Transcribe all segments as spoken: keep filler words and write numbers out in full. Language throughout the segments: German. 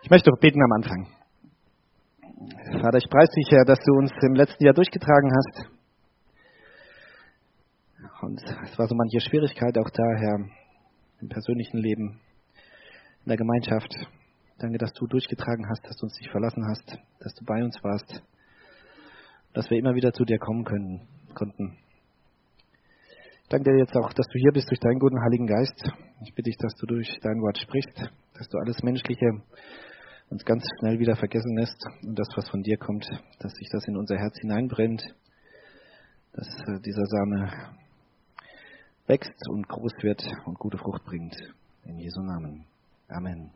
Ich möchte doch beten am Anfang. Vater, ich preise dich, Herr, dass du uns im letzten Jahr durchgetragen hast. Und es war so manche Schwierigkeit auch da, Herr, im persönlichen Leben, in der Gemeinschaft. Danke, dass du durchgetragen hast, dass du uns nicht verlassen hast, dass du bei uns warst, dass wir immer wieder zu dir kommen können, konnten. Ich danke dir jetzt auch, dass du hier bist durch deinen guten Heiligen Geist. Ich bitte dich, dass du durch dein Wort sprichst, dass du alles Menschliche uns ganz schnell wieder vergessen lässt und das, was von dir kommt, dass sich das in unser Herz hineinbrennt, dass äh, dieser Same wächst und groß wird und gute Frucht bringt. In Jesu Namen. Amen.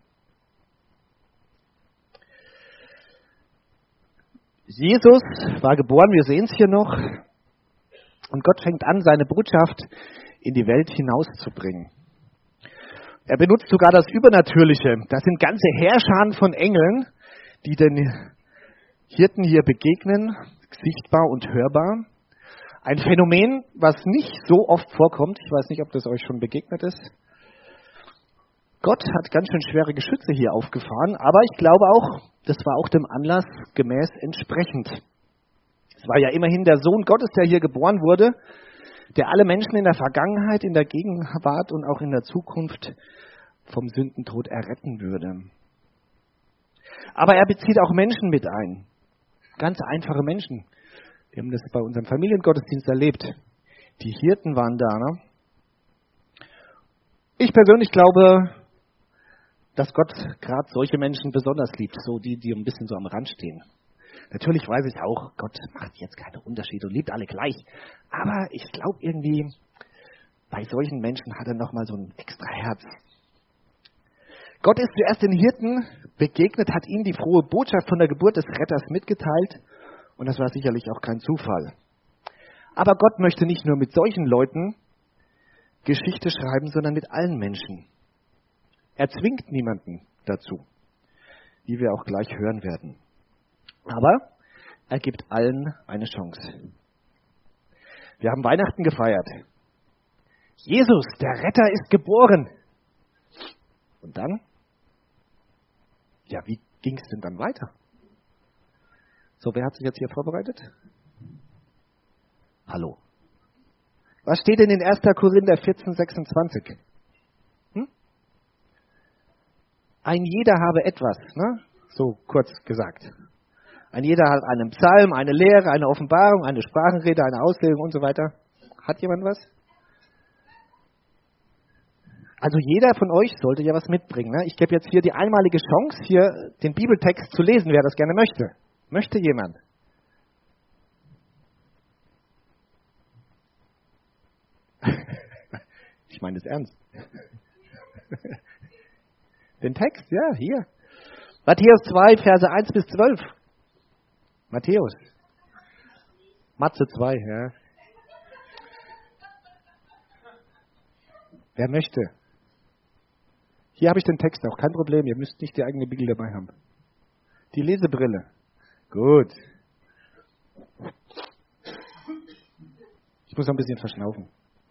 Jesus war geboren, wir sehen es hier noch, und Gott fängt an, seine Botschaft in die Welt hinauszubringen. Er benutzt sogar das Übernatürliche. Das sind ganze Heerscharen von Engeln, die den Hirten hier begegnen, sichtbar und hörbar. Ein Phänomen, was nicht so oft vorkommt. Ich weiß nicht, ob das euch schon begegnet ist. Gott hat ganz schön schwere Geschütze hier aufgefahren, aber ich glaube auch, das war auch dem Anlass gemäß entsprechend. Es war ja immerhin der Sohn Gottes, der hier geboren wurde, der alle Menschen in der Vergangenheit, in der Gegenwart und auch in der Zukunft vom Sündentod erretten würde. Aber er bezieht auch Menschen mit ein. Ganz einfache Menschen. Wir haben das bei unserem Familiengottesdienst erlebt. Die Hirten waren da. Ne? Ich persönlich glaube, dass Gott gerade solche Menschen besonders liebt, so die, die ein bisschen so am Rand stehen. Natürlich weiß ich auch, Gott macht jetzt keine Unterschiede und liebt alle gleich. Aber ich glaube irgendwie, bei solchen Menschen hat er nochmal so ein extra Herz. Gott ist zuerst den Hirten begegnet, hat ihnen die frohe Botschaft von der Geburt des Retters mitgeteilt. Und das war sicherlich auch kein Zufall. Aber Gott möchte nicht nur mit solchen Leuten Geschichte schreiben, sondern mit allen Menschen. Er zwingt niemanden dazu, wie wir auch gleich hören werden. Aber er gibt allen eine Chance. Wir haben Weihnachten gefeiert. Jesus, der Retter, ist geboren. Und dann? Ja, wie ging es denn dann weiter? So, wer hat sich jetzt hier vorbereitet? Hallo. Was steht denn in erster Korinther vierzehn, sechsundzwanzig? Hm? Ein jeder habe etwas, ne? So kurz gesagt. Ein jeder hat einen Psalm, eine Lehre, eine Offenbarung, eine Sprachenrede, eine Auslegung und so weiter. Hat jemand was? Also jeder von euch sollte ja was mitbringen. Ne? Ich gebe jetzt hier die einmalige Chance, hier den Bibeltext zu lesen, wer das gerne möchte. Möchte jemand? Ich meine das ernst. Den Text, ja, hier. Matthäus zwei, Verse eins bis zwölf. Matthäus. Matze zwei, ja. Wer möchte? Hier habe ich den Text auch, kein Problem, ihr müsst nicht die eigene Bibel dabei haben. Die Lesebrille. Gut. Ich muss noch ein bisschen verschnaufen.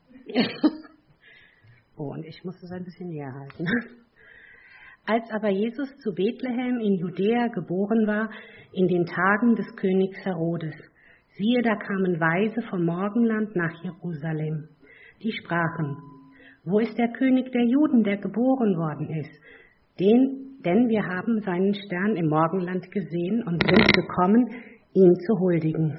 Oh, und ich muss es ein bisschen näher halten. Als aber Jesus zu Bethlehem in Judäa geboren war, in den Tagen des Königs Herodes, siehe, da kamen Weise vom Morgenland nach Jerusalem. Die sprachen: Wo ist der König der Juden, der geboren worden ist? Den, denn wir haben seinen Stern im Morgenland gesehen und sind gekommen, ihm zu huldigen.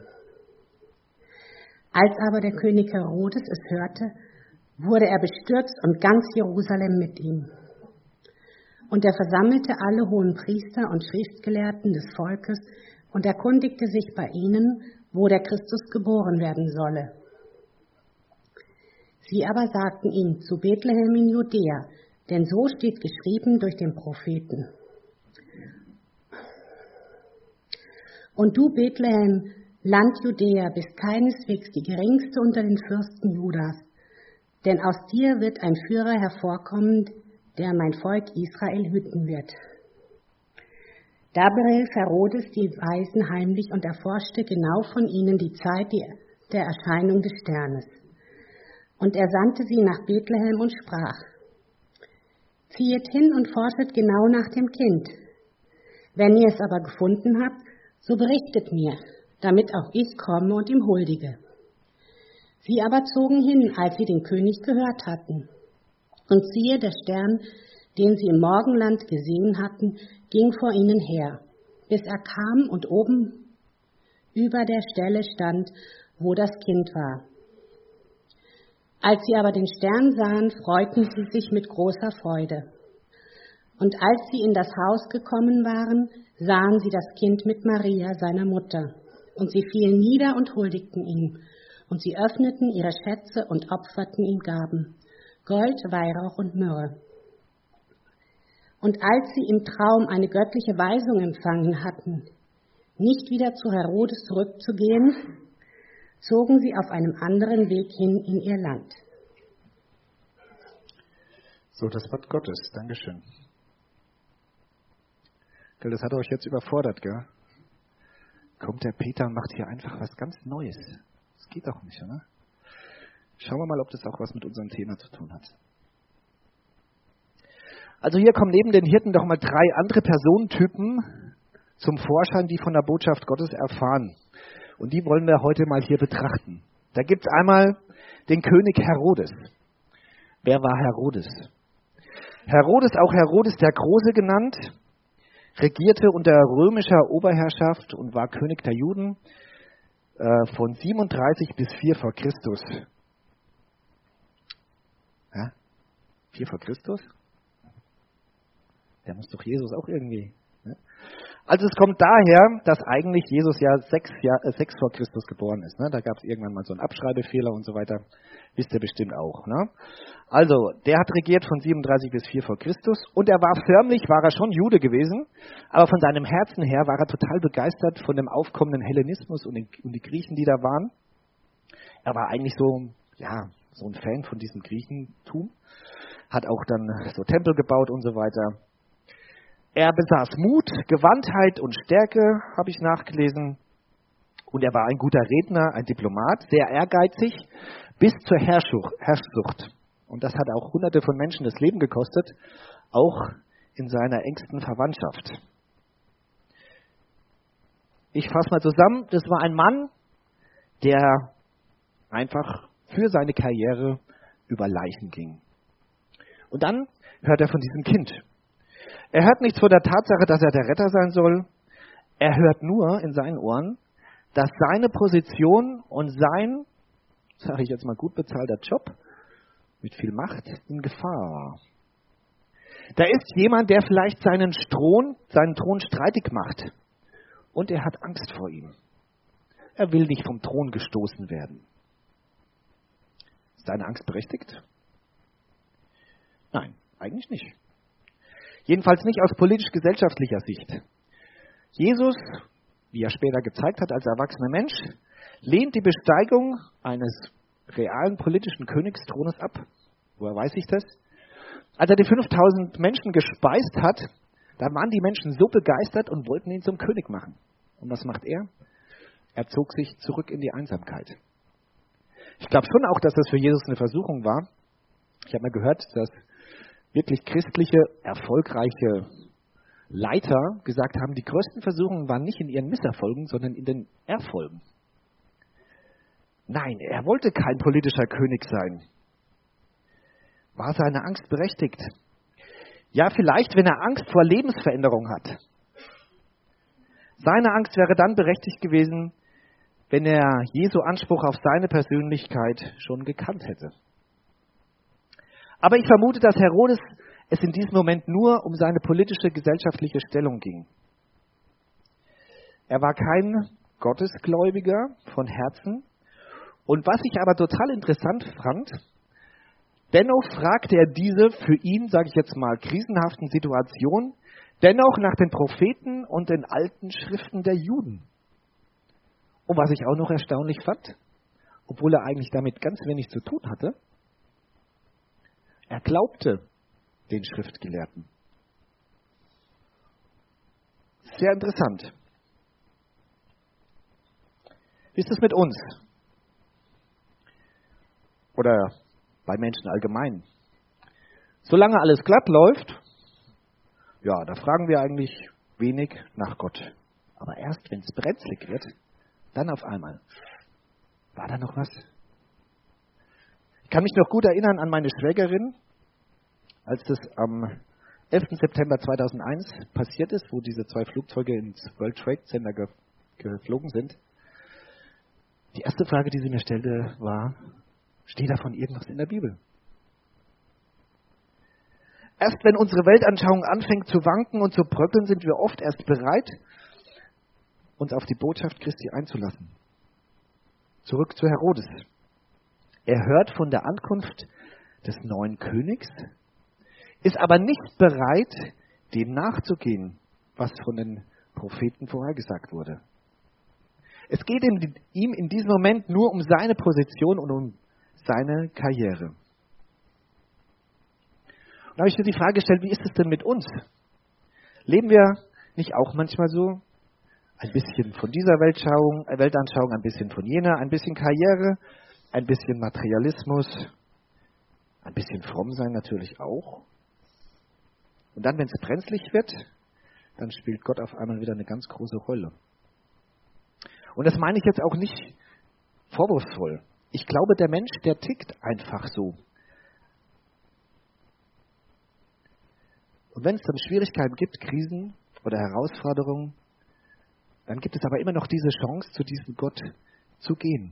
Als aber der König Herodes es hörte, wurde er bestürzt und ganz Jerusalem mit ihm. Und er versammelte alle hohen Priester und Schriftgelehrten des Volkes und erkundigte sich bei ihnen, wo der Christus geboren werden solle. Sie aber sagten ihm: Zu Bethlehem in Judäa, denn so steht geschrieben durch den Propheten. Und du, Bethlehem, Land Judäa, bist keineswegs die geringste unter den Fürsten Judas, denn aus dir wird ein Führer hervorkommen, der mein Volk Israel hüten wird. Da berief Herodes die Weisen heimlich und erforschte genau von ihnen die Zeit der Erscheinung des Sternes. Und er sandte sie nach Bethlehem und sprach: Ziehet hin und forschet genau nach dem Kind. Wenn ihr es aber gefunden habt, so berichtet mir, damit auch ich komme und ihm huldige. Sie aber zogen hin, als sie den König gehört hatten. Und siehe, der Stern, den sie im Morgenland gesehen hatten, ging vor ihnen her, bis er kam und oben über der Stelle stand, wo das Kind war. Als sie aber den Stern sahen, freuten sie sich mit großer Freude. Und als sie in das Haus gekommen waren, sahen sie das Kind mit Maria, seiner Mutter. Und sie fielen nieder und huldigten ihm. Und sie öffneten ihre Schätze und opferten ihm Gaben, Gold, Weihrauch und Myrrhe. Und als sie im Traum eine göttliche Weisung empfangen hatten, nicht wieder zu Herodes zurückzugehen, zogen sie auf einem anderen Weg hin in ihr Land. So, das Wort Gottes. Dankeschön. Gell, das hat euch jetzt überfordert, gell? Kommt der Peter und macht hier einfach was ganz Neues. Das geht doch nicht, oder? Schauen wir mal, ob das auch was mit unserem Thema zu tun hat. Also hier kommen neben den Hirten doch mal drei andere Personentypen zum Vorschein, die von der Botschaft Gottes erfahren. Und die wollen wir heute mal hier betrachten. Da gibt es einmal den König Herodes. Wer war Herodes? Herodes, auch Herodes der Große genannt, regierte unter römischer Oberherrschaft und war König der Juden äh, von siebenunddreißig bis vier vor Christus. Ja? vier vor Christus? Der muss doch Jesus auch irgendwie... Ne? Also es kommt daher, dass eigentlich Jesus ja sechs, Jahr, äh, sechs vor Christus geboren ist. Ne? Da gab es irgendwann mal so einen Abschreibefehler und so weiter. Wisst ihr bestimmt auch. Ne? Also, der hat regiert von siebenunddreißig bis vier vor Christus. Und er war förmlich, war er schon Jude gewesen, aber von seinem Herzen her war er total begeistert von dem aufkommenden Hellenismus und, den, und die Griechen, die da waren. Er war eigentlich so, ja, so ein Fan von diesem Griechentum. Hat auch dann so Tempel gebaut und so weiter. Er besaß Mut, Gewandtheit und Stärke, habe ich nachgelesen. Und er war ein guter Redner, ein Diplomat, sehr ehrgeizig, bis zur Herrschsucht. Und das hat auch hunderte von Menschen das Leben gekostet, auch in seiner engsten Verwandtschaft. Ich fasse mal zusammen, das war ein Mann, der einfach für seine Karriere über Leichen ging. Und dann hört er von diesem Kind. Er hört nichts von der Tatsache, dass er der Retter sein soll. Er hört nur in seinen Ohren, dass seine Position und sein, sage ich jetzt mal, gut bezahlter Job mit viel Macht in Gefahr war. Da ist jemand, der vielleicht seinen Thron, seinen Thron streitig macht. Und er hat Angst vor ihm. Er will nicht vom Thron gestoßen werden. Ist seine Angst berechtigt? Nein, eigentlich nicht. Jedenfalls nicht aus politisch-gesellschaftlicher Sicht. Jesus, wie er später gezeigt hat als erwachsener Mensch, lehnt die Besteigung eines realen politischen Königsthrones ab. Woher weiß ich das? Als er die fünftausend Menschen gespeist hat, da waren die Menschen so begeistert und wollten ihn zum König machen. Und was macht er? Er zog sich zurück in die Einsamkeit. Ich glaube schon auch, dass das für Jesus eine Versuchung war. Ich habe mal gehört, dass wirklich christliche, erfolgreiche Leiter gesagt haben, die größten Versuchungen waren nicht in ihren Misserfolgen, sondern in den Erfolgen. Nein, er wollte kein politischer König sein. War seine Angst berechtigt? Ja, vielleicht, wenn er Angst vor Lebensveränderung hat. Seine Angst wäre dann berechtigt gewesen, wenn er Jesu Anspruch auf seine Persönlichkeit schon gekannt hätte. Aber ich vermute, dass Herodes es in diesem Moment nur um seine politische, gesellschaftliche Stellung ging. Er war kein Gottesgläubiger von Herzen. Und was ich aber total interessant fand, dennoch fragte er diese für ihn, sage ich jetzt mal, krisenhaften Situation, dennoch nach den Propheten und den alten Schriften der Juden. Und was ich auch noch erstaunlich fand, obwohl er eigentlich damit ganz wenig zu tun hatte, er glaubte den Schriftgelehrten. Sehr interessant. Wie ist es mit uns? Oder bei Menschen allgemein? Solange alles glatt läuft, ja, da fragen wir eigentlich wenig nach Gott. Aber erst wenn es brenzlig wird, dann auf einmal. War da noch was? Ich kann mich noch gut erinnern an meine Schwägerin, als das am elften September zweitausendeins passiert ist, wo diese zwei Flugzeuge ins World Trade Center ge- geflogen sind. Die erste Frage, die sie mir stellte, war, steht davon irgendwas in der Bibel? Erst wenn unsere Weltanschauung anfängt zu wanken und zu bröckeln, sind wir oft erst bereit, uns auf die Botschaft Christi einzulassen. Zurück zu Herodes. Er hört von der Ankunft des neuen Königs, ist aber nicht bereit, dem nachzugehen, was von den Propheten vorhergesagt wurde. Es geht ihm in diesem Moment nur um seine Position und um seine Karriere. Und da habe ich mir die Frage gestellt, wie ist es denn mit uns? Leben wir nicht auch manchmal so? Ein bisschen von dieser Weltschauung, Weltanschauung, ein bisschen von jener, ein bisschen Karriere, ein bisschen Materialismus, ein bisschen fromm sein natürlich auch. Und dann, wenn es brenzlig wird, dann spielt Gott auf einmal wieder eine ganz große Rolle. Und das meine ich jetzt auch nicht vorwurfsvoll. Ich glaube, der Mensch, der tickt einfach so. Und wenn es dann Schwierigkeiten gibt, Krisen oder Herausforderungen, dann gibt es aber immer noch diese Chance, zu diesem Gott zu gehen.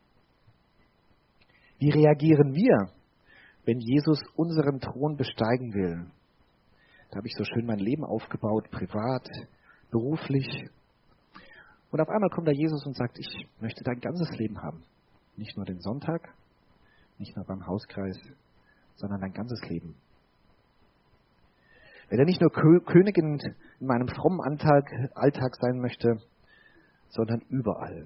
Wie reagieren wir, wenn Jesus unseren Thron besteigen will? Da habe ich so schön mein Leben aufgebaut, privat, beruflich. Und auf einmal kommt da Jesus und sagt, ich möchte dein ganzes Leben haben. Nicht nur den Sonntag, nicht nur beim Hauskreis, sondern dein ganzes Leben. Wenn er nicht nur Königin in meinem frommen Alltag sein möchte, sondern überall.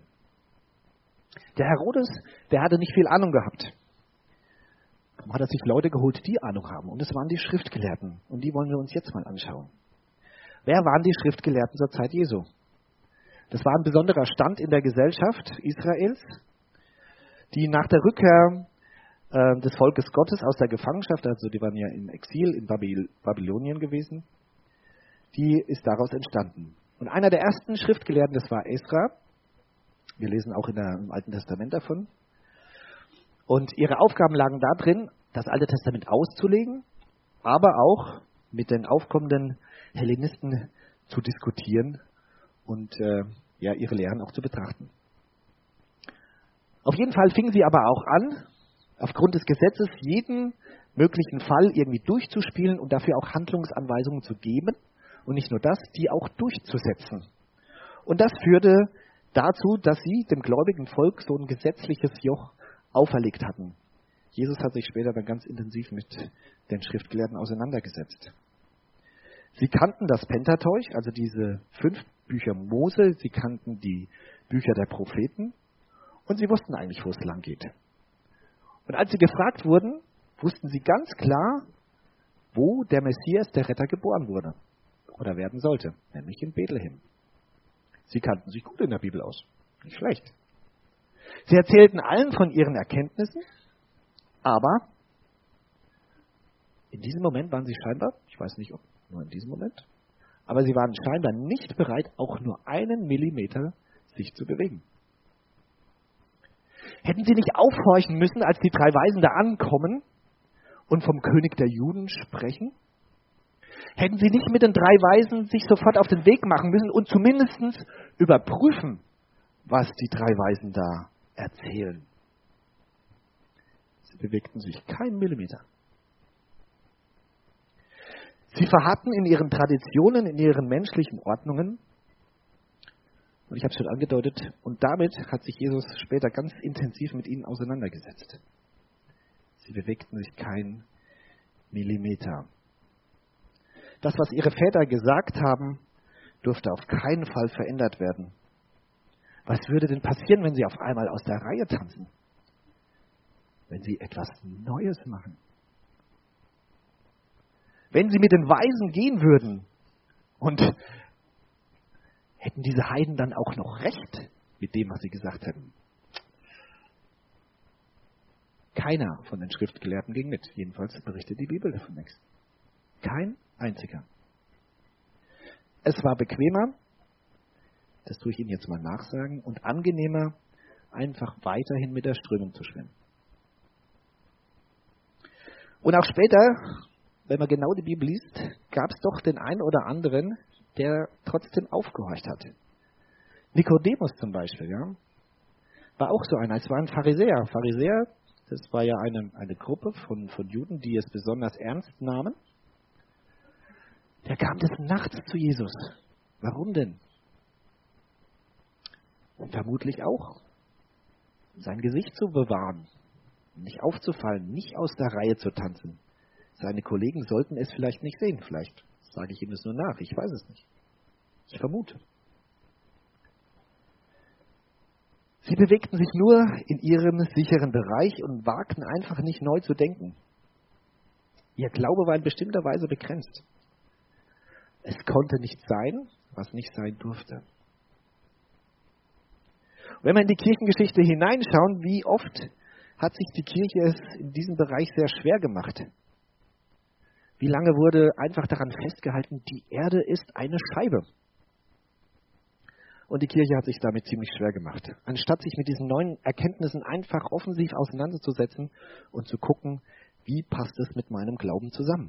Der Herodes, der hatte nicht viel Ahnung gehabt. Darum hat er sich Leute geholt, die Ahnung haben. Und es waren die Schriftgelehrten. Und die wollen wir uns jetzt mal anschauen. Wer waren die Schriftgelehrten zur Zeit Jesu? Das war ein besonderer Stand in der Gesellschaft Israels, die nach der Rückkehr äh, des Volkes Gottes aus der Gefangenschaft, also die waren ja im Exil in Babyl- Babylonien gewesen, die ist daraus entstanden. Und einer der ersten Schriftgelehrten, das war Esra. Wir lesen auch in der, im Alten Testament davon. Und ihre Aufgaben lagen darin, das Alte Testament auszulegen, aber auch mit den aufkommenden Hellenisten zu diskutieren und äh, ja, ihre Lehren auch zu betrachten. Auf jeden Fall fingen sie aber auch an, aufgrund des Gesetzes jeden möglichen Fall irgendwie durchzuspielen und dafür auch Handlungsanweisungen zu geben und nicht nur das, die auch durchzusetzen. Und das führte dazu, dass sie dem gläubigen Volk so ein gesetzliches Joch auferlegt hatten. Jesus hat sich später dann ganz intensiv mit den Schriftgelehrten auseinandergesetzt. Sie kannten das Pentateuch, also diese fünf Bücher Mose, sie kannten die Bücher der Propheten und sie wussten eigentlich, wo es lang geht. Und als sie gefragt wurden, wussten sie ganz klar, wo der Messias, der Retter, geboren wurde oder werden sollte, nämlich in Bethlehem. Sie kannten sich gut in der Bibel aus, nicht schlecht. Sie erzählten allen von ihren Erkenntnissen, aber in diesem Moment waren sie scheinbar, ich weiß nicht, ob nur in diesem Moment, aber sie waren scheinbar nicht bereit, auch nur einen Millimeter sich zu bewegen. Hätten sie nicht aufhorchen müssen, als die drei Weisen da ankommen und vom König der Juden sprechen? Hätten sie nicht mit den drei Weisen sich sofort auf den Weg machen müssen und zumindest überprüfen, was die drei Weisen da erzählen? Sie bewegten sich keinen Millimeter. Sie verharrten in ihren Traditionen, in ihren menschlichen Ordnungen. Und ich habe es schon angedeutet, und damit hat sich Jesus später ganz intensiv mit ihnen auseinandergesetzt. Sie bewegten sich keinen Millimeter. Das, was ihre Väter gesagt haben, durfte auf keinen Fall verändert werden. Was würde denn passieren, wenn sie auf einmal aus der Reihe tanzen? Wenn sie etwas Neues machen? Wenn sie mit den Weisen gehen würden und hätten diese Heiden dann auch noch recht mit dem, was sie gesagt hätten? Keiner von den Schriftgelehrten ging mit. Jedenfalls berichtet die Bibel davon nichts. Kein einziger. Es war bequemer, das tue ich Ihnen jetzt mal nachsagen, und angenehmer, einfach weiterhin mit der Strömung zu schwimmen. Und auch später, wenn man genau die Bibel liest, gab es doch den einen oder anderen, der trotzdem aufgehorcht hat. Nikodemus zum Beispiel, ja, war auch so einer. Es war ein Pharisäer. Pharisäer, das war ja eine, eine Gruppe von, von Juden, die es besonders ernst nahmen. Der kam des Nachts zu Jesus. Warum denn? Vermutlich auch, sein Gesicht zu bewahren, nicht aufzufallen, nicht aus der Reihe zu tanzen. Seine Kollegen sollten es vielleicht nicht sehen. Vielleicht sage ich ihm es nur nach. Ich weiß es nicht. Ich vermute. Sie bewegten sich nur in ihrem sicheren Bereich und wagten einfach nicht neu zu denken. Ihr Glaube war in bestimmter Weise begrenzt. Es konnte nicht sein, was nicht sein durfte. Wenn wir in die Kirchengeschichte hineinschauen, wie oft hat sich die Kirche es in diesem Bereich sehr schwer gemacht? Wie lange wurde einfach daran festgehalten, die Erde ist eine Scheibe? Und die Kirche hat sich damit ziemlich schwer gemacht. Anstatt sich mit diesen neuen Erkenntnissen einfach offensiv auseinanderzusetzen und zu gucken, wie passt es mit meinem Glauben zusammen?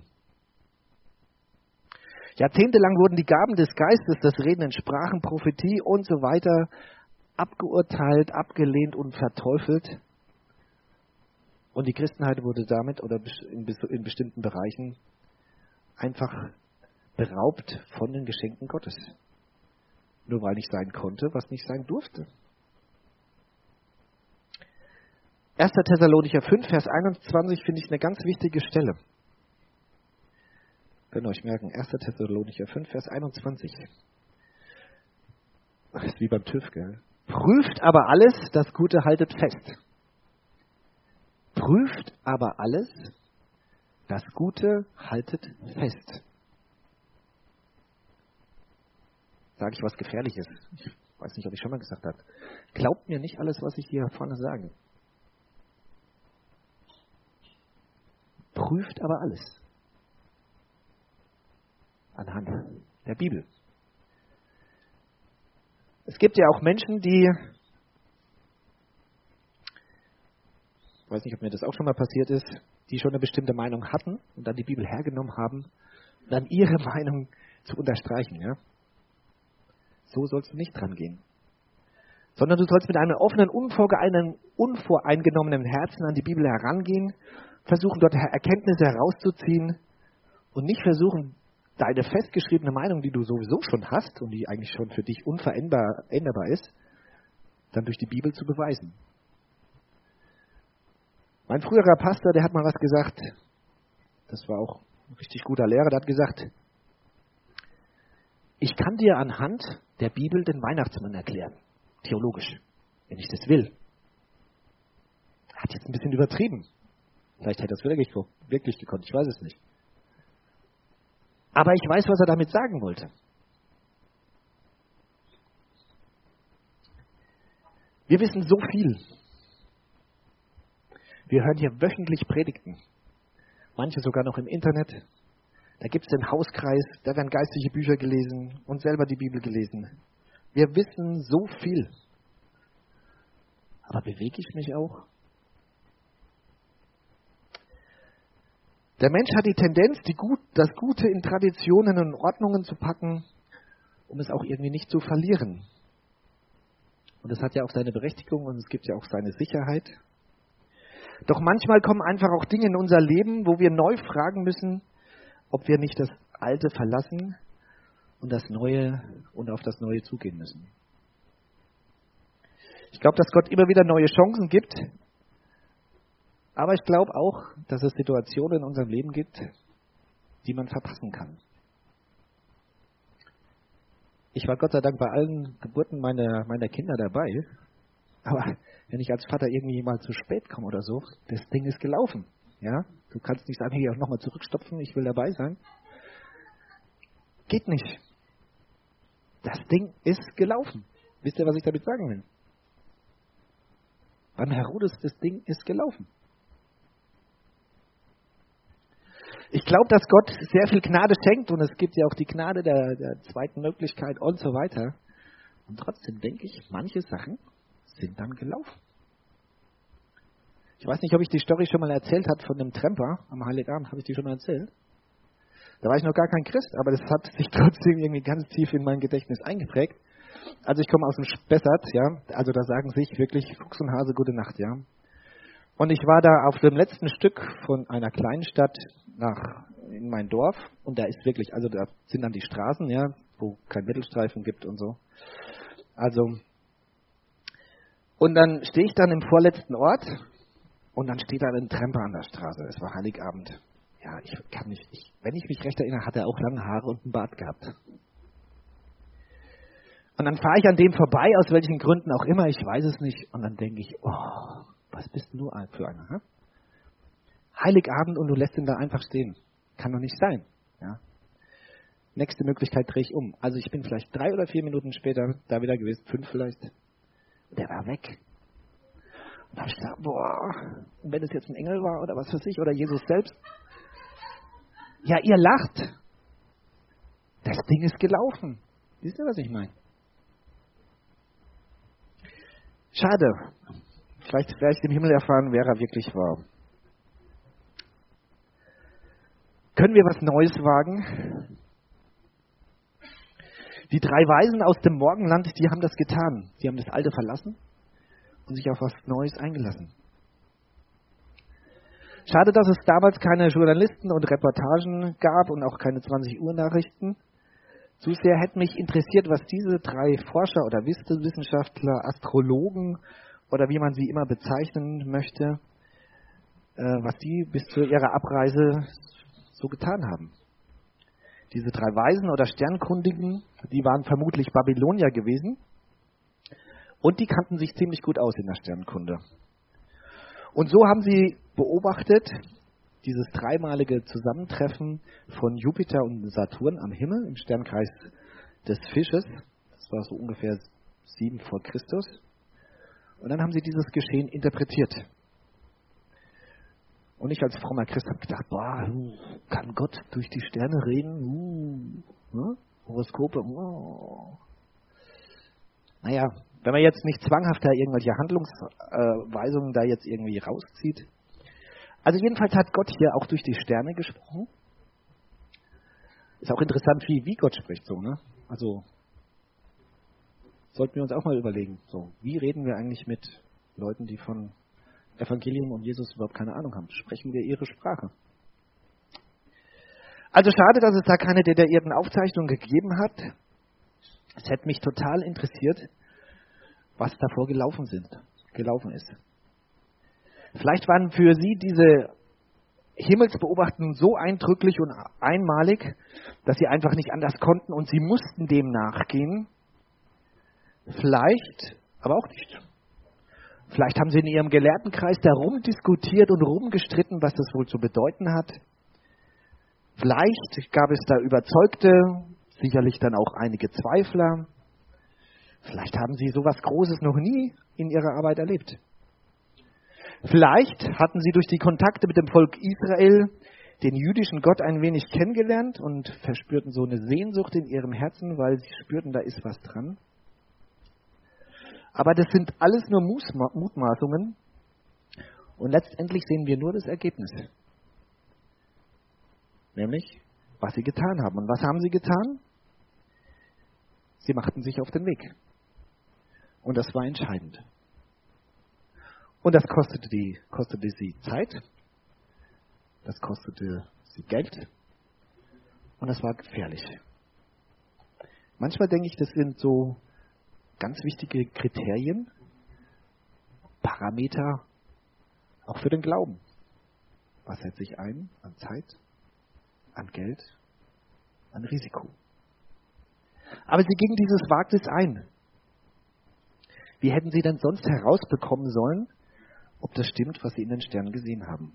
Jahrzehntelang wurden die Gaben des Geistes, das Reden in Sprachen, Prophetie und so weiter abgeurteilt, abgelehnt und verteufelt. Und die Christenheit wurde damit oder in bestimmten Bereichen einfach beraubt von den Geschenken Gottes. Nur weil nicht sein konnte, was nicht sein durfte. erster Thessalonicher fünf, Vers einundzwanzig finde ich eine ganz wichtige Stelle. Könnt ihr euch merken, erster Thessalonicher fünf, Vers einundzwanzig. Das ist wie beim TÜV, gell? Prüft aber alles, das Gute haltet fest. Prüft aber alles, das Gute haltet fest. Sage ich was Gefährliches? Ich weiß nicht, ob ich schon mal gesagt habe. Glaubt mir nicht alles, was ich hier vorne sage. Prüft aber alles. Anhand der Bibel. Es gibt ja auch Menschen, die, ich weiß nicht, ob mir das auch schon mal passiert ist, die schon eine bestimmte Meinung hatten und dann die Bibel hergenommen haben, um dann ihre Meinung zu unterstreichen. Ja? So sollst du nicht dran gehen. Sondern du sollst mit einem offenen, unvoreingenommenen Herzen an die Bibel herangehen, versuchen dort Erkenntnisse herauszuziehen und nicht versuchen, deine festgeschriebene Meinung, die du sowieso schon hast und die eigentlich schon für dich unveränderbar ist, dann durch die Bibel zu beweisen. Mein früherer Pastor, der hat mal was gesagt, das war auch ein richtig guter Lehrer, der hat gesagt, ich kann dir anhand der Bibel den Weihnachtsmann erklären, theologisch, wenn ich das will. Hat jetzt ein bisschen übertrieben. Vielleicht hätte er es wirklich, wirklich gekonnt, ich weiß es nicht. Aber ich weiß, was er damit sagen wollte. Wir wissen so viel. Wir hören hier wöchentlich Predigten. Manche sogar noch im Internet. Da gibt es den Hauskreis, da werden geistliche Bücher gelesen und selber die Bibel gelesen. Wir wissen so viel. Aber bewege ich mich auch? Der Mensch hat die Tendenz, die Gut, das Gute in Traditionen und Ordnungen zu packen, um es auch irgendwie nicht zu verlieren. Und es hat ja auch seine Berechtigung und es gibt ja auch seine Sicherheit. Doch manchmal kommen einfach auch Dinge in unser Leben, wo wir neu fragen müssen, ob wir nicht das Alte verlassen und das Neue und auf das Neue zugehen müssen. Ich glaube, dass Gott immer wieder neue Chancen gibt. Aber ich glaube auch, dass es Situationen in unserem Leben gibt, die man verpassen kann. Ich war Gott sei Dank bei allen Geburten meiner, meiner Kinder dabei. Aber wenn ich als Vater irgendwie mal zu spät komme oder so, das Ding ist gelaufen. Ja? Du kannst nicht sagen, hier auch nochmal zurückstopfen, ich will dabei sein. Geht nicht. Das Ding ist gelaufen. Wisst ihr, was ich damit sagen will? Beim Herodes, das Ding ist gelaufen. Ich glaube, dass Gott sehr viel Gnade schenkt und es gibt ja auch die Gnade der, der zweiten Möglichkeit und so weiter. Und trotzdem denke ich, manche Sachen sind dann gelaufen. Ich weiß nicht, ob ich die Story schon mal erzählt habe von dem Tremper am Heiligabend. Habe ich die schon mal erzählt? Da war ich noch gar kein Christ, aber das hat sich trotzdem irgendwie ganz tief in mein Gedächtnis eingeprägt. Also ich komme aus dem Spessart, ja. Also da sagen sich wirklich Fuchs und Hase gute Nacht, ja. Und ich war da auf dem letzten Stück von einer kleinen Stadt nach in mein Dorf und da ist wirklich, also da sind dann die Straßen, ja, wo kein Mittelstreifen gibt und so. Also und dann stehe ich dann im vorletzten Ort und dann steht da ein Tremper an der Straße. Es war Heiligabend. Ja, ich kann mich, ich, wenn ich mich recht erinnere, hat er auch lange Haare und einen Bart gehabt. Und dann fahre ich an dem vorbei, aus welchen Gründen auch immer, ich weiß es nicht. Und dann denke ich, oh, was bist denn du für einer? Hm? Heiligabend und du lässt ihn da einfach stehen. Kann doch nicht sein. Ja? Nächste Möglichkeit drehe ich um. Also ich bin vielleicht drei oder vier Minuten später da wieder gewesen, fünf vielleicht. Und der war weg. Und da habe ich gesagt, boah, und wenn es jetzt ein Engel war oder was weiß ich, oder Jesus selbst. Ja, ihr lacht. Das Ding ist gelaufen. Wisst ihr, was ich meine? Schade. Vielleicht werde ich den Himmel erfahren, wer er wirklich war. Können wir was Neues wagen? Die drei Weisen aus dem Morgenland, die haben das getan. Die haben das Alte verlassen und sich auf was Neues eingelassen. Schade, dass es damals keine Journalisten und Reportagen gab und auch keine zwanzig Uhr Nachrichten. Zu sehr hätte mich interessiert, was diese drei Forscher oder Wissenschaftler, Astrologen oder wie man sie immer bezeichnen möchte, äh, was die bis zu ihrer Abreise so getan haben. Diese drei Weisen oder Sternkundigen, die waren vermutlich Babylonier gewesen und die kannten sich ziemlich gut aus in der Sternkunde. Und so haben sie beobachtet, dieses dreimalige Zusammentreffen von Jupiter und Saturn am Himmel im Sternkreis des Fisches. Das war so ungefähr sieben vor Christus. Und dann haben sie dieses Geschehen interpretiert. Und ich als frommer Christ habe gedacht, boah, kann Gott durch die Sterne reden? Uh, ne? Horoskope. Oh. Naja, wenn man jetzt nicht zwanghaft da irgendwelche Handlungsweisungen da jetzt irgendwie rauszieht. Also jedenfalls hat Gott hier auch durch die Sterne gesprochen. Ist auch interessant, wie, wie Gott spricht so, ne? Also sollten wir uns auch mal überlegen, so, wie reden wir eigentlich mit Leuten, die von Evangelium und Jesus überhaupt keine Ahnung haben? Sprechen wir ihre Sprache? Also schade, dass es da keine detaillierten Aufzeichnungen gegeben hat. Es hätte mich total interessiert, was davor gelaufen sind, gelaufen ist. Vielleicht waren für sie diese Himmelsbeobachtungen so eindrücklich und einmalig, dass sie einfach nicht anders konnten und sie mussten dem nachgehen. Vielleicht, aber auch nicht. Vielleicht haben sie in ihrem Gelehrtenkreis da rumdiskutiert und rumgestritten, was das wohl zu bedeuten hat. Vielleicht gab es da Überzeugte, sicherlich dann auch einige Zweifler. Vielleicht haben sie sowas Großes noch nie in ihrer Arbeit erlebt. Vielleicht hatten sie durch die Kontakte mit dem Volk Israel den jüdischen Gott ein wenig kennengelernt und verspürten so eine Sehnsucht in ihrem Herzen, weil sie spürten, da ist was dran. Aber das sind alles nur Mutmaßungen und letztendlich sehen wir nur das Ergebnis. Nämlich, was sie getan haben. Und was haben sie getan? Sie machten sich auf den Weg. Und das war entscheidend. Und das kostete, die, kostete sie Zeit, das kostete sie Geld und das war gefährlich. Manchmal denke ich, das sind so ganz wichtige Kriterien, Parameter, auch für den Glauben. Was setze ich ein an Zeit, an Geld, an Risiko? Aber sie gingen dieses Wagnis ein. Wie hätten sie denn sonst herausbekommen sollen, ob das stimmt, was sie in den Sternen gesehen haben?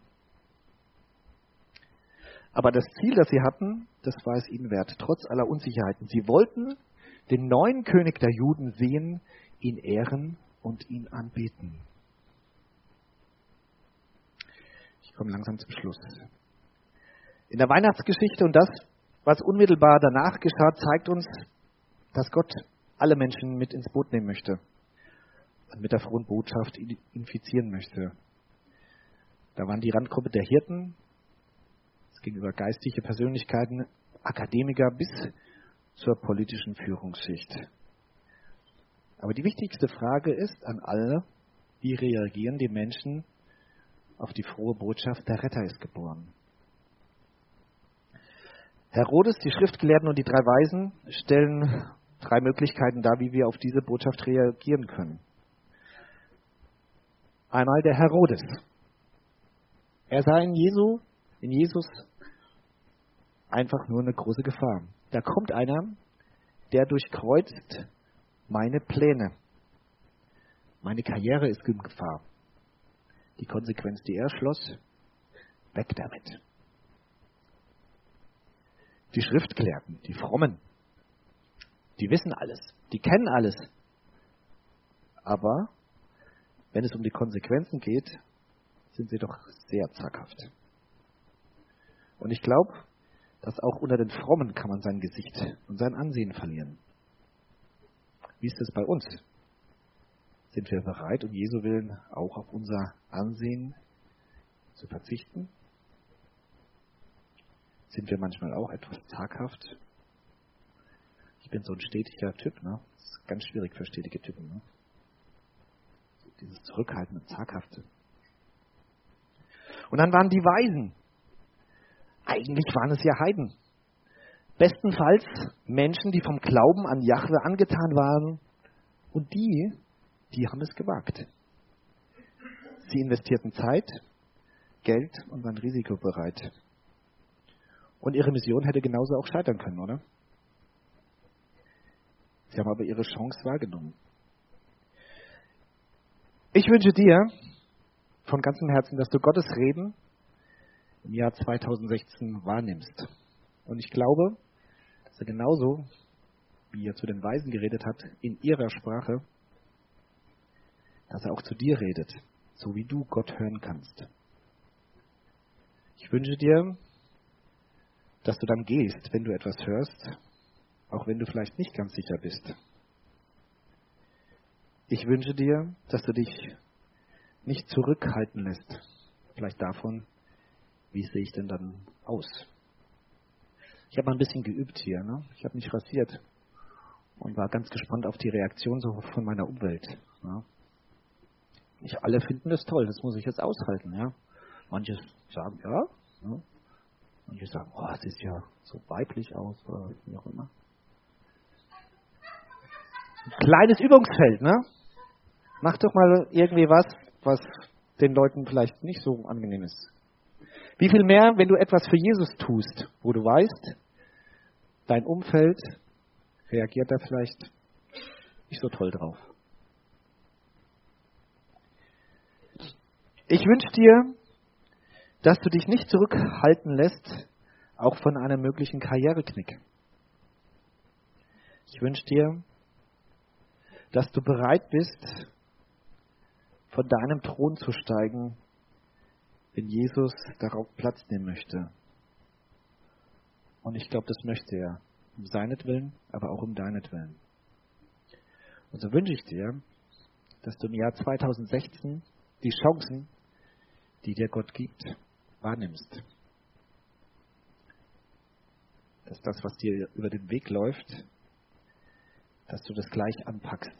Aber das Ziel, das sie hatten, das war es ihnen wert, trotz aller Unsicherheiten. Sie wollten den neuen König der Juden sehen, ihn ehren und ihn anbeten. Ich komme langsam zum Schluss. In der Weihnachtsgeschichte und das, was unmittelbar danach geschah, zeigt uns, dass Gott alle Menschen mit ins Boot nehmen möchte und mit der frohen Botschaft infizieren möchte. Da waren die Randgruppe der Hirten, es ging über geistliche Persönlichkeiten, Akademiker bis zur politischen Führungsschicht. Aber die wichtigste Frage ist an alle, wie reagieren die Menschen auf die frohe Botschaft, der Retter ist geboren. Herodes, die Schriftgelehrten und die drei Weisen stellen drei Möglichkeiten dar, wie wir auf diese Botschaft reagieren können. Einmal der Herodes. Er sah in, Jesu, in Jesus einfach nur eine große Gefahr. Da kommt einer, der durchkreuzt meine Pläne. Meine Karriere ist in Gefahr. Die Konsequenz, die er schloss, weg damit. Die Schriftgelehrten, die Frommen, die wissen alles, die kennen alles. Aber wenn es um die Konsequenzen geht, sind sie doch sehr zaghaft. Und ich glaube, dass auch unter den Frommen kann man sein Gesicht und sein Ansehen verlieren. Wie ist es bei uns? Sind wir bereit, um Jesu Willen auch auf unser Ansehen zu verzichten? Sind wir manchmal auch etwas zaghaft? Ich bin so ein stetiger Typ, ne? Das ist ganz schwierig für stetige Typen, ne? Dieses zurückhaltende, zaghafte. Und dann waren die Weisen. Eigentlich waren es ja Heiden. Bestenfalls Menschen, die vom Glauben an Jahwe angetan waren. Und die, die haben es gewagt. Sie investierten Zeit, Geld und waren risikobereit. Und ihre Mission hätte genauso auch scheitern können, oder? Sie haben aber ihre Chance wahrgenommen. Ich wünsche dir von ganzem Herzen, dass du Gottes Reden im Jahr zweitausendsechzehn wahrnimmst. Und ich glaube, dass er genauso, wie er zu den Weisen geredet hat, in ihrer Sprache, dass er auch zu dir redet, so wie du Gott hören kannst. Ich wünsche dir, dass du dann gehst, wenn du etwas hörst, auch wenn du vielleicht nicht ganz sicher bist. Ich wünsche dir, dass du dich nicht zurückhalten lässt, vielleicht davon, wie sehe ich denn dann aus. Ich habe mal ein bisschen geübt hier, ne? Ich habe mich rasiert und war ganz gespannt auf die Reaktion so von meiner Umwelt. Ja? Nicht alle finden das toll, das muss ich jetzt aushalten. Ja? Manche sagen ja, ja. Manche sagen, oh, es sieht ja so weiblich aus oder wie auch immer. Ein kleines Übungsfeld, ne? Mach doch mal irgendwie was, was den Leuten vielleicht nicht so angenehm ist. Wie viel mehr, wenn du etwas für Jesus tust, wo du weißt, dein Umfeld reagiert da vielleicht nicht so toll drauf. Ich wünsche dir, dass du dich nicht zurückhalten lässt, auch von einem möglichen Karriereknick. Ich wünsche dir, dass du bereit bist, von deinem Thron zu steigen, wenn Jesus darauf Platz nehmen möchte. Und ich glaube, das möchte er. Um seinetwillen, aber auch um deinetwillen. Und so wünsche ich dir, dass du im Jahr zweitausendsechzehn die Chancen, die dir Gott gibt, wahrnimmst. Dass das, was dir über den Weg läuft, dass du das gleich anpackst.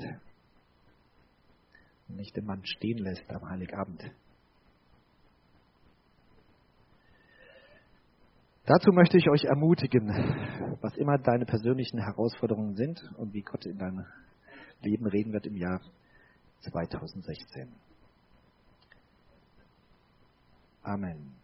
Und nicht den Mann stehen lässt am Heiligabend. Dazu möchte ich euch ermutigen, was immer deine persönlichen Herausforderungen sind und wie Gott in dein Leben reden wird im Jahr zweitausendsechzehn. Amen.